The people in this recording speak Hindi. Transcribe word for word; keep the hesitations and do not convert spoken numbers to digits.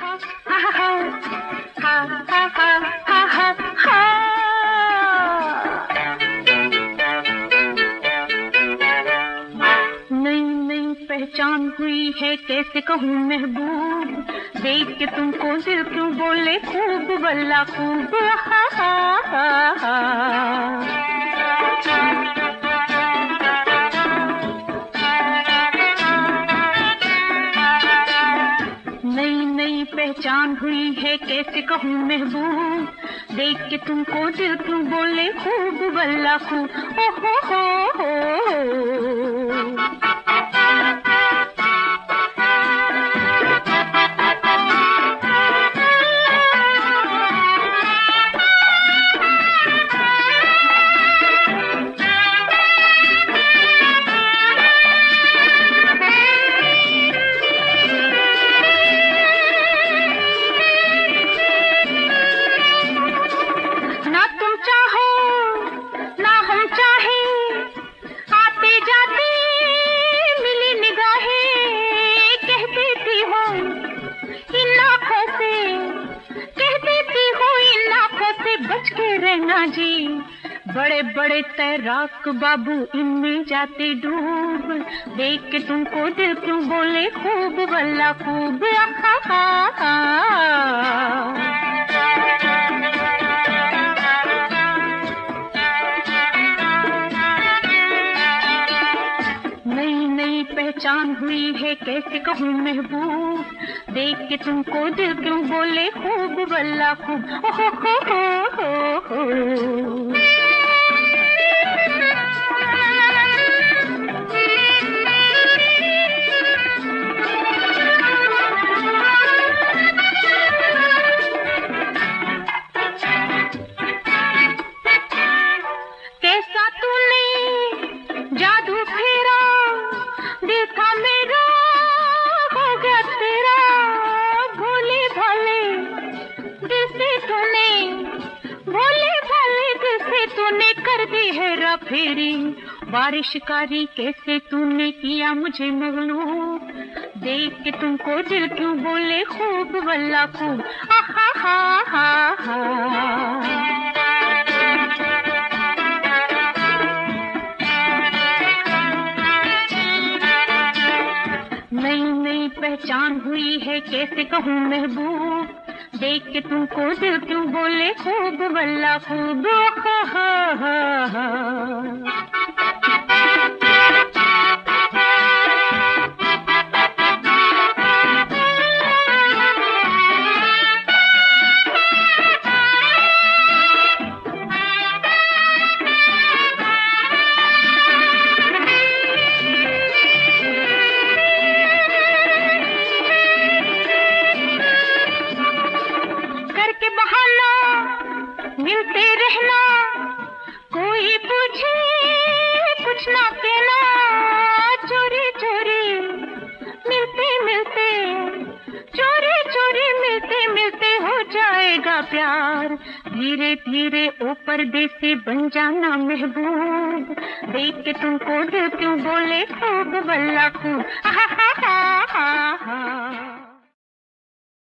नई नई पहचान हुई है कैसे कहूँ महबूब, देख के तुमको दिल क्यों बोले खूब वल्ला खूब। हा हा हा हा। नई नई पहचान हुई है कैसे कहूँ महबूब, देख के तुमको दिल क्यों बोले खूब वल्ला खूब। ओ हो हो हो। रहना जी बड़े बड़े तैराक बाबू इनमें जाते डूब, देख के तुमको दिल क्यों बोले खूब वल्ला खूब। हा हा हा। नई नई पहचान हुई है कैसे कहूँ महबूब, देख के तुमको दिल क्यों बोले खूब वल्ला खूब। ओ हो हो हो हो हो। कैसा तूने जादू फेरा, दिल था मेरा हो गया तेरा, भोले भाले दिल से तूने, भोले भाले दिल से तूने कर दी हेरा फेरी। बारिश कारी कैसे तूने किया मुझे मगलूब, देख के तुमको दिल क्यों बोले खूब वल्ला खूब। आहा हा हा हा। नई नई पहचान हुई है कैसे कहूँ महबूब, देख के तुमको दिल क्यों बोले खूब वल्ला खूब। हा हा हा हा। मिलते रहना कोई पूछे कुछ ना कहना, चोरी चोरी मिलते मिलते, चोरी चोरी मिलते मिलते हो जाएगा प्यार। धीरे धीरे ओ परदेसी बन जाना महबूब, देख के तुमको दिल क्यों बोले खूब वल्ला खूब। हा हा हा हा हा।